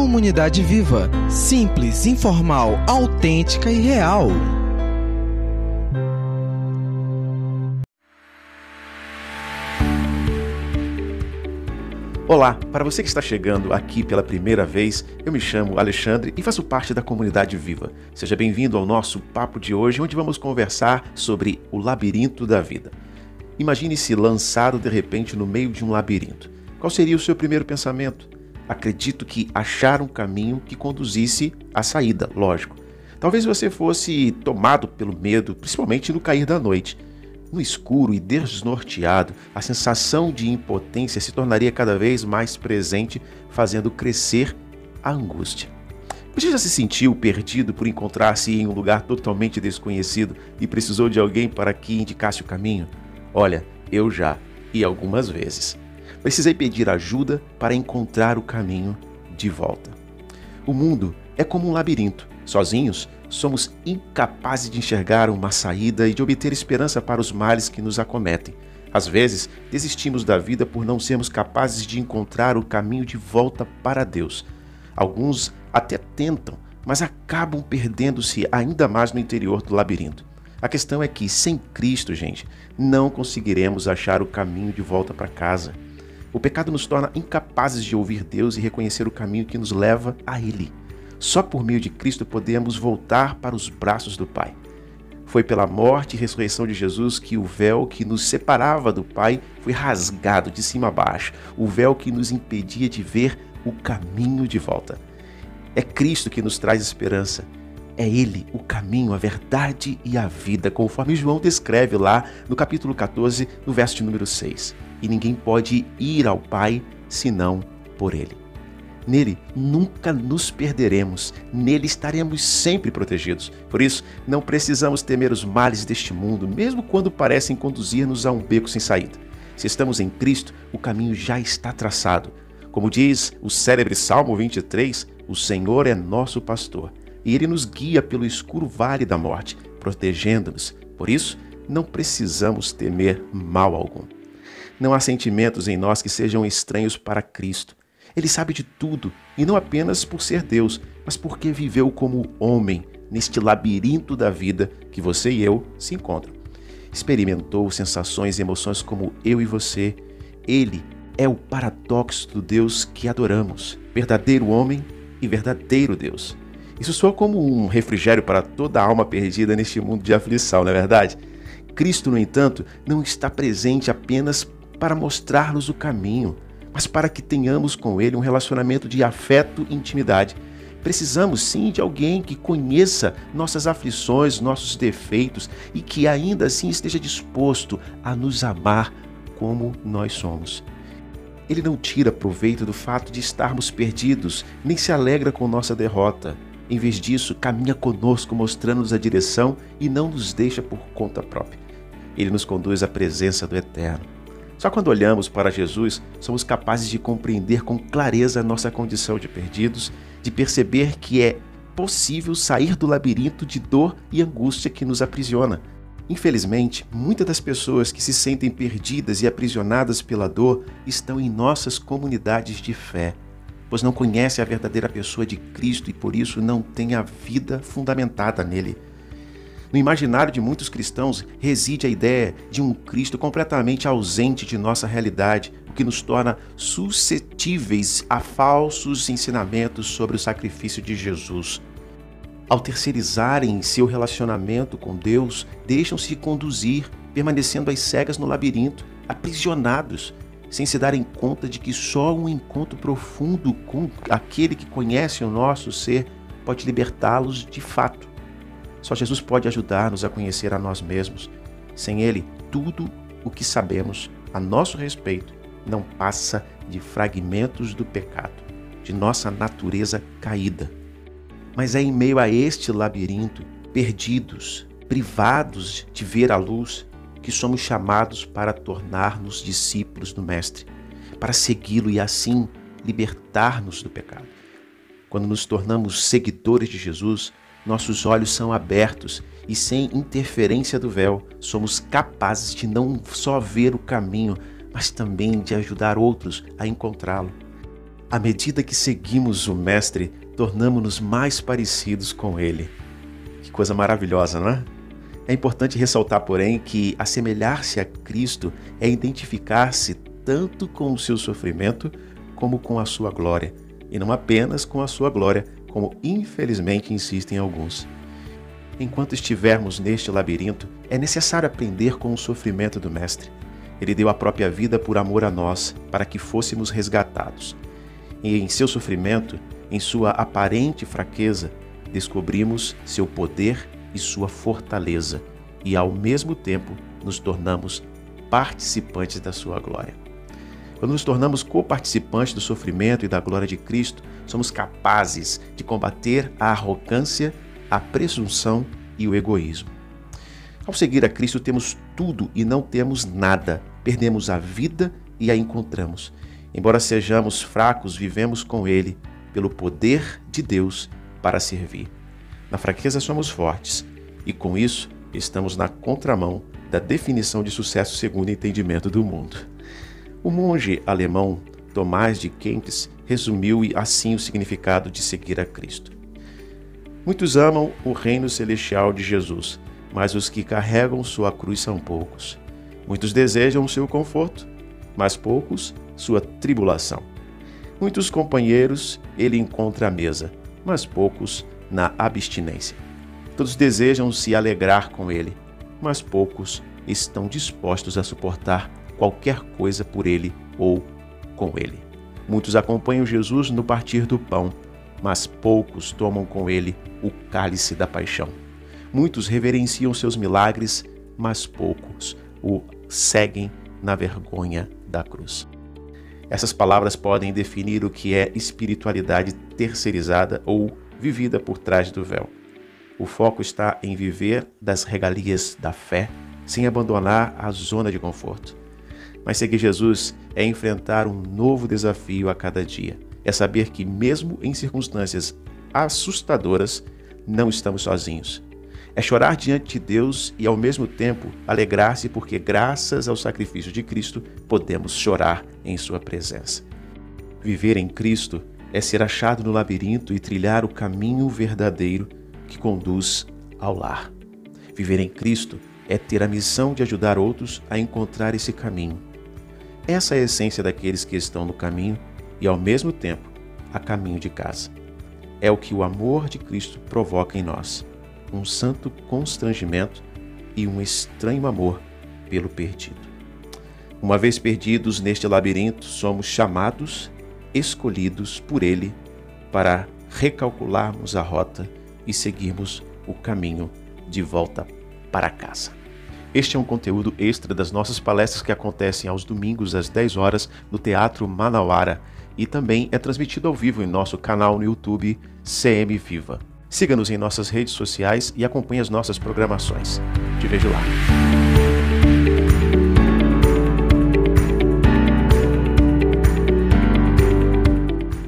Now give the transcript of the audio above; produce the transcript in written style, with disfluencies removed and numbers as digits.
Comunidade Viva. Simples, informal, autêntica e real. Olá, para você que está chegando aqui pela primeira vez, eu me chamo Alexandre e faço parte da Comunidade Viva. Seja bem-vindo ao nosso papo de hoje, onde vamos conversar sobre o labirinto da vida. Imagine-se lançado de repente no meio de um labirinto. Qual seria o seu primeiro pensamento? Acredito que achar um caminho que conduzisse à saída, lógico. Talvez você fosse tomado pelo medo, principalmente no cair da noite. No escuro e desnorteado, a sensação de impotência se tornaria cada vez mais presente, fazendo crescer a angústia. Você já se sentiu perdido por encontrar-se em um lugar totalmente desconhecido e precisou de alguém para que indicasse o caminho? Olha, eu já, e algumas vezes. Precisei pedir ajuda para encontrar o caminho de volta. O mundo é como um labirinto. Sozinhos, somos incapazes de enxergar uma saída e de obter esperança para os males que nos acometem. Às vezes, desistimos da vida por não sermos capazes de encontrar o caminho de volta para Deus. Alguns até tentam, mas acabam perdendo-se ainda mais no interior do labirinto. A questão é que, sem Cristo, gente, não conseguiremos achar o caminho de volta para casa. O pecado nos torna incapazes de ouvir Deus e reconhecer o caminho que nos leva a Ele. Só por meio de Cristo podemos voltar para os braços do Pai. Foi pela morte e ressurreição de Jesus que o véu que nos separava do Pai foi rasgado de cima a baixo, o véu que nos impedia de ver o caminho de volta. É Cristo que nos traz esperança. É Ele o caminho, a verdade e a vida, conforme João descreve lá no capítulo 14, no verso de número 6. E ninguém pode ir ao Pai senão por Ele. Nele nunca nos perderemos, nele estaremos sempre protegidos. Por isso, não precisamos temer os males deste mundo, mesmo quando parecem conduzir-nos a um beco sem saída. Se estamos em Cristo, o caminho já está traçado. Como diz o célebre Salmo 23, o Senhor é nosso pastor, e Ele nos guia pelo escuro vale da morte, protegendo-nos. Por isso, não precisamos temer mal algum. Não há sentimentos em nós que sejam estranhos para Cristo. Ele sabe de tudo, e não apenas por ser Deus, mas porque viveu como homem neste labirinto da vida que você e eu se encontram. Experimentou sensações e emoções como eu e você. Ele é o paradoxo do Deus que adoramos, verdadeiro homem e verdadeiro Deus. Isso soa como um refrigério para toda a alma perdida neste mundo de aflição, não é verdade? Cristo, no entanto, não está presente apenas para mostrar-nos o caminho, mas para que tenhamos com Ele um relacionamento de afeto e intimidade. Precisamos sim de alguém que conheça nossas aflições, nossos defeitos e que ainda assim esteja disposto a nos amar como nós somos. Ele não tira proveito do fato de estarmos perdidos, nem se alegra com nossa derrota. Em vez disso, caminha conosco mostrando-nos a direção e não nos deixa por conta própria. Ele nos conduz à presença do Eterno. Só quando olhamos para Jesus, somos capazes de compreender com clareza a nossa condição de perdidos, de perceber que é possível sair do labirinto de dor e angústia que nos aprisiona. Infelizmente, muitas das pessoas que se sentem perdidas e aprisionadas pela dor estão em nossas comunidades de fé, pois não conhecem a verdadeira pessoa de Cristo e por isso não têm a vida fundamentada nele. No imaginário de muitos cristãos reside a ideia de um Cristo completamente ausente de nossa realidade, o que nos torna suscetíveis a falsos ensinamentos sobre o sacrifício de Jesus. Ao terceirizarem seu relacionamento com Deus, deixam-se conduzir, permanecendo às cegas no labirinto, aprisionados, sem se darem conta de que só um encontro profundo com aquele que conhece o nosso ser pode libertá-los de fato. Só Jesus pode ajudar-nos a conhecer a nós mesmos. Sem Ele, tudo o que sabemos a nosso respeito não passa de fragmentos do pecado, de nossa natureza caída. Mas é em meio a este labirinto, perdidos, privados de ver a luz, que somos chamados para tornar-nos discípulos do Mestre, para segui-lo e assim libertar-nos do pecado. Quando nos tornamos seguidores de Jesus, nossos olhos são abertos e, sem interferência do véu, somos capazes de não só ver o caminho, mas também de ajudar outros a encontrá-lo. À medida que seguimos o Mestre, tornamos-nos mais parecidos com Ele. Que coisa maravilhosa, não é? É importante ressaltar, porém, que assemelhar-se a Cristo é identificar-se tanto com o seu sofrimento como com a sua glória, e não apenas com a sua glória, como infelizmente insistem alguns. Enquanto estivermos neste labirinto, é necessário aprender com o sofrimento do Mestre. Ele deu a própria vida por amor a nós, para que fôssemos resgatados. E em seu sofrimento, em sua aparente fraqueza, descobrimos seu poder e sua fortaleza, e ao mesmo tempo nos tornamos participantes da sua glória. Quando nos tornamos coparticipantes do sofrimento e da glória de Cristo, somos capazes de combater a arrogância, a presunção e o egoísmo. Ao seguir a Cristo, temos tudo e não temos nada. Perdemos a vida e a encontramos. Embora sejamos fracos, vivemos com Ele, pelo poder de Deus, para servir. Na fraqueza somos fortes, e com isso estamos na contramão da definição de sucesso segundo o entendimento do mundo. O monge alemão Tomás de Kempis resumiu assim o significado de seguir a Cristo. Muitos amam o reino celestial de Jesus, mas os que carregam sua cruz são poucos. Muitos desejam o seu conforto, mas poucos sua tribulação. Muitos companheiros ele encontra à mesa, mas poucos na abstinência. Todos desejam se alegrar com ele, mas poucos estão dispostos a suportar qualquer coisa por ele ou com ele. Muitos acompanham Jesus no partir do pão, mas poucos tomam com ele o cálice da paixão. Muitos reverenciam seus milagres, mas poucos o seguem na vergonha da cruz. Essas palavras podem definir o que é espiritualidade terceirizada ou vivida por trás do véu. O foco está em viver das regalias da fé sem abandonar a zona de conforto. Mas seguir Jesus é enfrentar um novo desafio a cada dia. É saber que, mesmo em circunstâncias assustadoras, não estamos sozinhos. É chorar diante de Deus e, ao mesmo tempo, alegrar-se porque, graças ao sacrifício de Cristo, podemos chorar em sua presença. Viver em Cristo é ser achado no labirinto e trilhar o caminho verdadeiro que conduz ao lar. Viver em Cristo é ter a missão de ajudar outros a encontrar esse caminho. Essa é a essência daqueles que estão no caminho e, ao mesmo tempo, a caminho de casa. É o que o amor de Cristo provoca em nós. Um santo constrangimento e um estranho amor pelo perdido. Uma vez perdidos neste labirinto, somos chamados, escolhidos por Ele para recalcularmos a rota e seguirmos o caminho de volta para casa. Este é um conteúdo extra das nossas palestras que acontecem aos domingos às 10 horas no Teatro Manauara e também é transmitido ao vivo em nosso canal no YouTube CM Viva. Siga-nos em nossas redes sociais e acompanhe as nossas programações. Te vejo lá.